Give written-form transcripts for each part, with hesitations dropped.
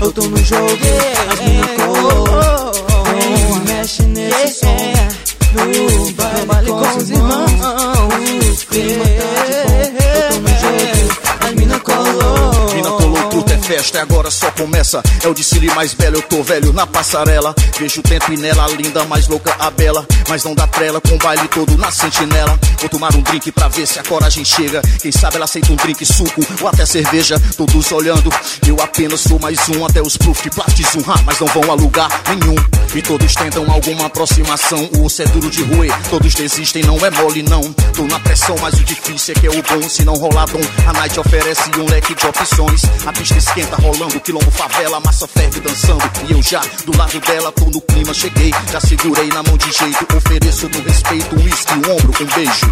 eu tô no jogo, as mina colou. Vem, mexe nesse som, no baile com os irmãos. O clima tá de bom, eu tô no jogo, as mina colou. Mina colou, tudo é festa, agora só começa. É o desfile mais belo, eu tô velho na passarela. Vejo o tempo e nela, a linda, mais louca, a bela. Mas não dá trela, com o baile todo na sentinela. Vou tomar um drink pra ver se a coragem chega. Quem sabe ela aceita um drink, suco ou até cerveja. Todos olhando, eu apenas sou mais um. Até os proof de Platizum, mas não vão a lugar nenhum. E todos tentam alguma aproximação. O osso é duro de roer, todos desistem, não é mole não. Tô na pressão, mas o difícil é que é o bom. Se não rolar dom, a night oferece um leque de opções. A pista esquenta rolando, quilombo, favela, massa ferve dançando. E eu já, do lado dela, tô no clima, cheguei. Já segurei na mão de jeito, ofereço no respeito um uísque, um ombro, um beijo.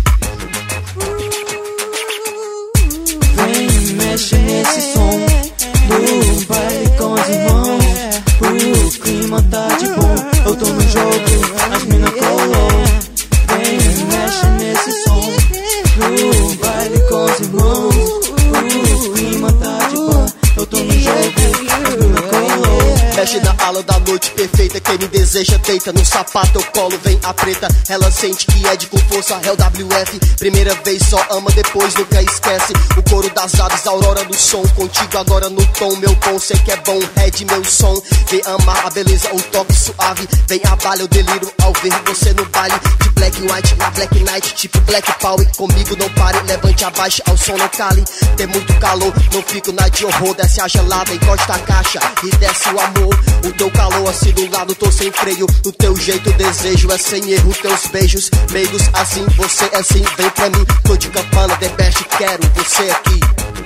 Vem, mexe nesse som, do baile com os irmãos. O clima tá de bom, eu tô no jogo, as mina colou. Vem, mexe nesse som, do baile com os irmãos. O clima tá de bom, eu tô no jogo, as mina colou. Mexe na ala da noite perfeita, quem me deseja deita no sapato, eu colo, vem a preta. Ela sente que é de com força, LWF. Primeira vez só ama, depois nunca esquece. O coro das aves, a aurora do som. Contigo agora no tom, meu bom, sei que é bom. Red, meu som, vem amar a beleza, o toque suave. Vem a bala, eu deliro ao ver você no baile. De black white na black night, tipo black power. Comigo não pare, levante abaixo, ao som não cale. Tem muito calor, não fico na de horror. Desce a gelada, encosta a caixa e desce o amor. O teu calor assim do lado, tô sem freio. Do teu jeito, desejo é sem erro. Teus beijos, meigos assim, você é assim. Vem pra mim, tô de campana, the best, quero você aqui.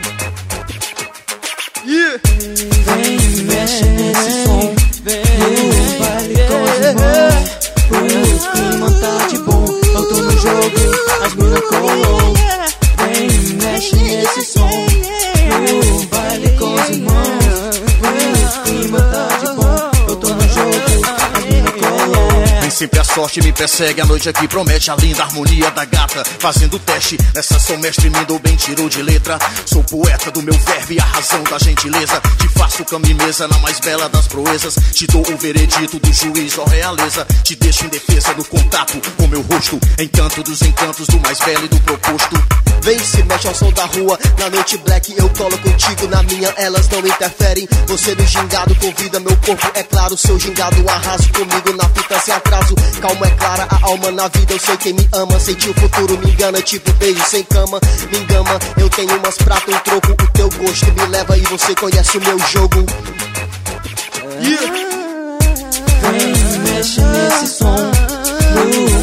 Yeah. Vem, mexe nesse som, no baile com os irmãos. O clima tá de bom, eu tô no jogo, as mina colou. Vem, mexe nesse som, no baile com os irmãos. O clima tá de bom, eu tô no jogo, as mina colou. Nem sempre a sorte me persegue, a noite aqui promete a linda harmonia da gata. Fazendo teste, nessa São Mestre Mindou bem tirou de letra. Sou poeta do meu verbo e a razão da gentileza. Te faço cama e mesa na mais bela das proezas. Te dou o veredito do juiz, ó realeza. Te deixo em defesa do contato com meu rosto. Encanto dos encantos do mais velho e do proposto. Vem, se mexe ao som da rua, na noite black eu colo contigo. Na minha elas não interferem, você no gingado convida. Meu corpo é claro, seu gingado arraso comigo na fita sem atraso. Calma é clara, a alma na vida, eu sei quem me ama. Senti o futuro me engana, tipo beijo sem cama. Me engama, eu tenho umas pratas, um troco. O teu gosto me leva e você conhece o meu jogo. Vem, mexe nesse som,